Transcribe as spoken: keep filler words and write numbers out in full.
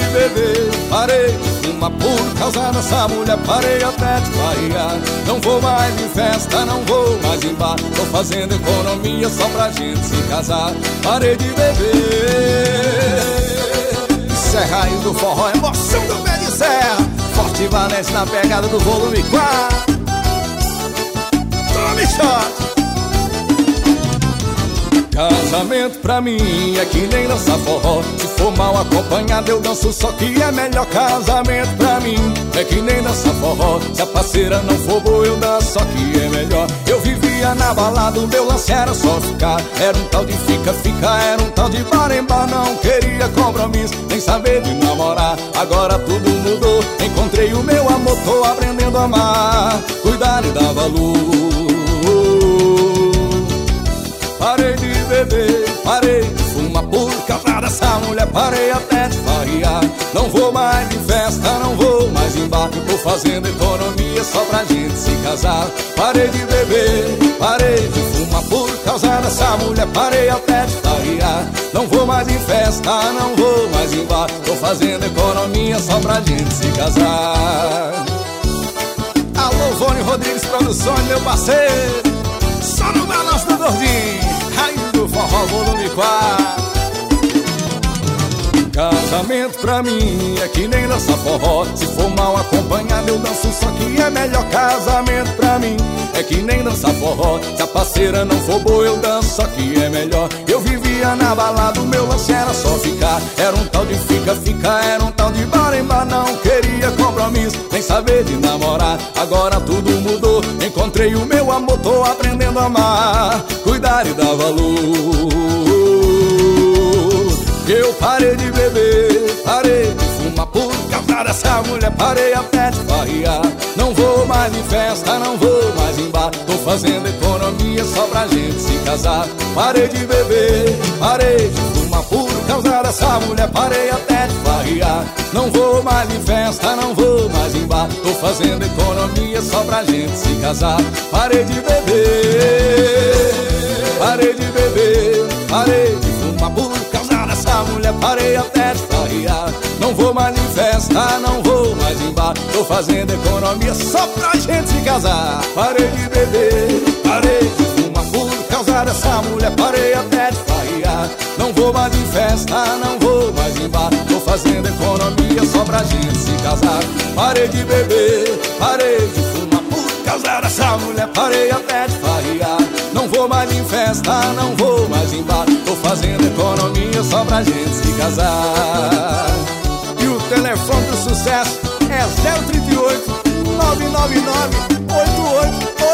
beber, parei de fumar por causa dessa mulher. Parei até de farrear. Não vou mais em festa, não vou mais em bar. Tô fazendo economia só pra gente se casar. Parei de beber. Isso é raiz do forró, emoção do pé de serra. Forte Valente na pegada do volume quatro. Tome shot. Casamento pra mim é que nem dançar forró. Se for mal acompanhado eu danço, só que é melhor. Casamento pra mim é que nem dançar forró. Se a parceira não for boa eu danço, só que é melhor. Eu vivia na balada, o meu lance era só ficar. Era um tal de fica-fica, era um tal de bar em bar. Não queria compromisso, nem saber de namorar. Agora tudo mudou, encontrei o meu amor. Tô aprendendo a amar, cuidar e dar valor. Parei de beber, parei de fumar por causa dessa mulher. Parei até de farrear. Não vou mais em festa, não vou mais em bar. Tô fazendo economia só pra gente se casar. Parei de beber, parei de fumar por causa dessa mulher. Parei até de farrear. Não vou mais em festa, não vou mais em bar. Tô fazendo economia só pra gente se casar. Alô, Vônio Rodrigues Produções, meu parceiro. Só no balanço do gordinho. Raiz do forró, volume quatro. Casamento pra mim é que nem dançar forró. Se for mal acompanhado eu danço, só que é melhor. Casamento pra mim é que nem dançar forró. Se a parceira não for boa eu danço, só que é melhor. Eu vivia na balada, o meu lance era só ficar. Era um tal de fica-fica, era um tal de bar em bar. Não queria compromisso, nem saber de namorar. Agora tudo mudou, encontrei o meu amor. Tô aprendendo a amar, cuidar e dar valor. Eu parei de beber, parei de fumar por causa dessa mulher. Parei até de farrear. Não vou mais em festa, não vou mais em bar. Tô fazendo economia só pra gente se casar. Parei de beber, parei de fumar por causa dessa mulher. Parei até de farrear. Não vou mais em festa, não vou mais em bar. Tô fazendo economia só pra gente se casar. Parei de beber, parei de beber, parei de fumar por causa dessa mulher. Parei até de farrear. Não vou mais em festa, não vou mais em bar. Tô fazendo economia só pra gente se casar. Parei de beber, parei de fumar por causa dessa mulher. Parei até de farrear. Não vou mais em festa, não vou mais em bar. Tô fazendo economia só pra gente se casar. Parei de beber, parei de fumar por causa dessa mulher. Parei até de farrear. Não vou mais em festa, não vou mais em bar. Tô fazendo economia só pra gente se casar. E o telefone do sucesso é zero trinta e oito, nove nove nove, oito oito oito